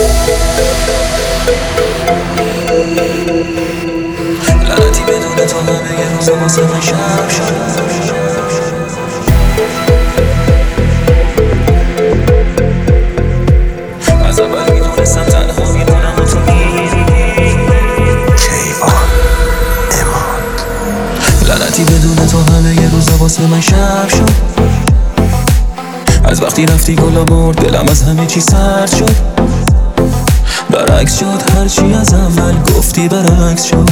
لعنتی بدون تو همه یه روز واسه من شب شد. از اول میدونستم تنها میمونم و تو میری. کیوان امان. لعنتی بدون تو همه یه روز واسه من شب شد. از وقتی رفتی گلا برد دلم از همه چی سرد شد. برعکس شد هرچی از اول گفتی برعکس شد.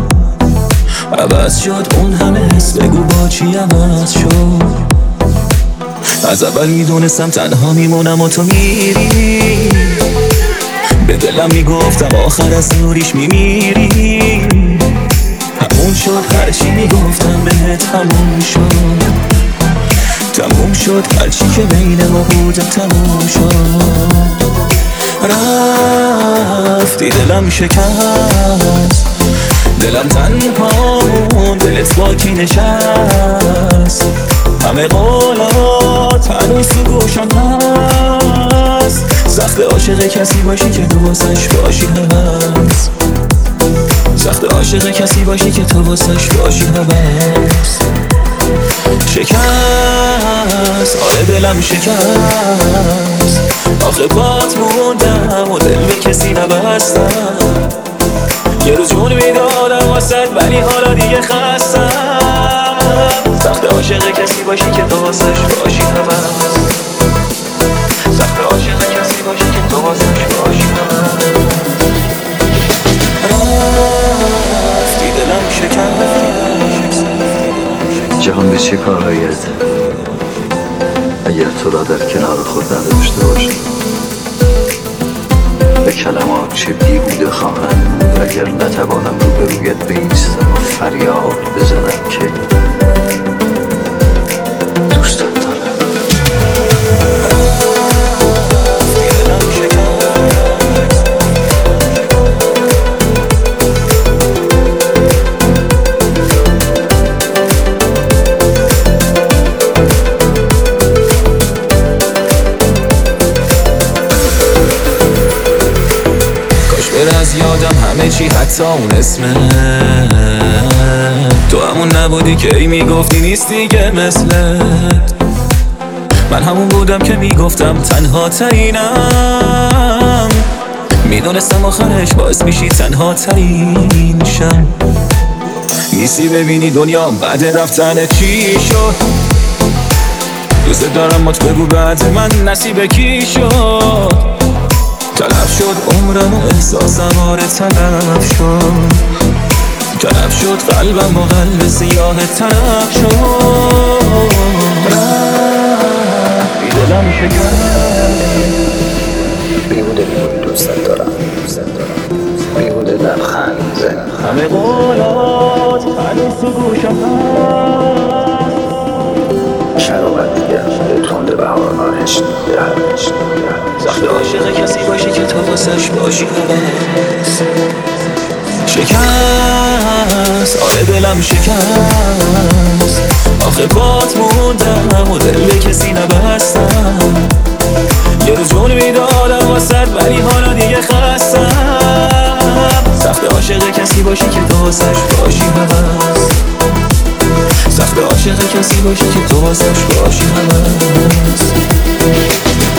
عوض شد اون همه حس بگو با چی عوض شد. از اول میدونستم تنها میمونم و تو میری. به دلم میگفتم آخر از نوریش میمیری. همون شد هرچی میگفتم بهت همون شد. تموم شد هرچی که بین ما بود تموم شد. رفتی دلم شکست. دلم تنها دلت با کی نشست. همه قولات هنوز تو گوشم هست. سخت عاشق کسی باشی که تو واسش باشی هست. سخت عاشق کسی باشی که تو واسش باشی هست. شکست آره دلم شکست. آخه بات موندم و دل به کسی نبستم. یه روز جون میدادم واسد ولی حالا دیگه خستم. سخت عاشق کسی باشی که تو واسش باشی هست. سخت عاشق کسی باشی که تو واسش باشی هست. رفتی دلم شکست. جهان به چه کارهایت اگر تو را در کنار خود نداشته باشم. به کلمات چه بیهوده خواهم بود اگر نتوانم روبرویت بایستم و فریاد بزنم که دوستت دارم. از یادم همه چی حتی اون اسمه. تو همون نبودی که ای میگفتی نیستی که مثلت. من همون بودم که میگفتم تنها ترینم. میدونستم آخرش باعث میشی تنها ترین شم. نیستی ببینی دنیا بعد رفتن چی شد. دوست دارم مت بگو بعد من نصیب کی شد. تلف شد عمرم و احساسم آره تلف شد. تلف شد قلبم با قلب سیاه تلف شد. رفتی دلم شکست. بیهوده میگوی دوستت دارم. بیهوده لبخند زن. همه قولات هنوز تو گوشم هست. شرابت دیگر تند بهار هشت. سخت عاشق کسی باشی که تو واسش باشی هست. شکست آره دلم شکست. آخه بات موندم و دل به کسی نبستم. یه روز جون میدادم واسد ولی حالا دیگه خستم. سخت عاشق کسی باشی که تو واسش باشی هست. سخت عاشق کسی باشی که تو واسش باشی هست.